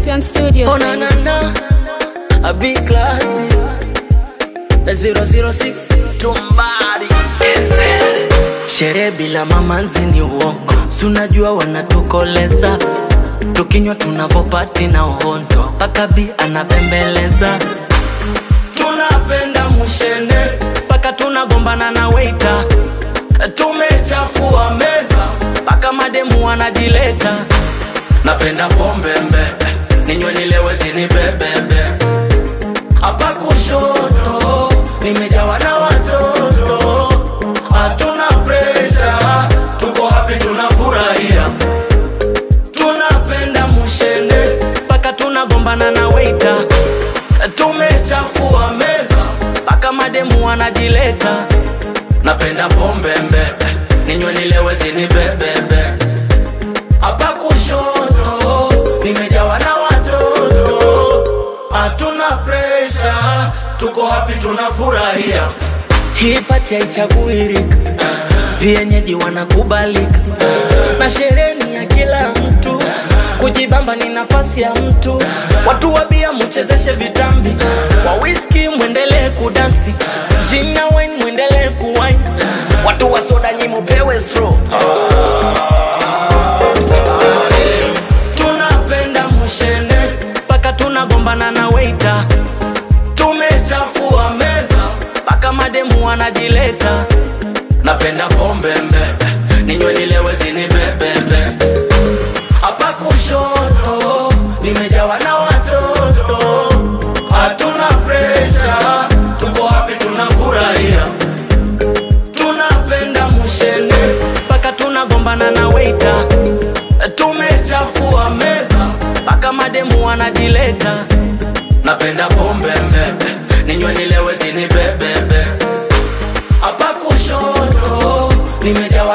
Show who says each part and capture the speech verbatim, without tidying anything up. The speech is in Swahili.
Speaker 1: Champion Studios.
Speaker 2: Oh na na na, a big classy. zero zero six Tumbadi. Sherehe bila mamanzi ni uongo, sunajua wanatukoleza. Tukinywa tunavopati na uhondo, paka bi anabembeleza. Tunapenda mushene, paka tunagombana na waiter. Tumechafua meza, paka mademu wanajileta. Napenda pombe mbe, ninywe nilewe zinibebebe. Hapa kushoto, nimejawa na watoto. Hatuna pressure, tuko happy tunafurahia. Tunapenda mushene, paka tunagombana na waiter. Tumechafua meza, paka mademu wanajileta. Napenda pombe mbe, ninywe nilewe zinibebebe. Hapa kushoto, nimejawa na watoto. Hatuna pressure, tuko happy tunafurahia. Hii party haichaguirika, uh-huh. Vienyeji wanakubalika, uh-huh. Na sherehe ni ya kila mtu, uh-huh. Kujibamba ni nafasi ya mtu, uh-huh. Watu wa bia mchezeshe vitambi, uh-huh. Wa whisky muendelee kudansi, uh-huh. Gin na wine muendelee kuwine, uh-huh. Watu wa soda nyi mupewe straw, uh-huh. Tunapenda mushene, paka tunagombana na waiter. Tumechafua meza, paka mademu wanajileta. Napenda pombe mbe, ninywe nilewe zinibebebe. Hapa kushoto, nimejawa na watoto. Hatuna pressure, tuko happy tunafurahia. Tunapenda mushene, paka tunagombana na waiter. Tumechafua meza, paka mademu wanajileta. Napenda pombe mbe, ninywe nilewe zinibebebe. Hapa kushoto, nimejawa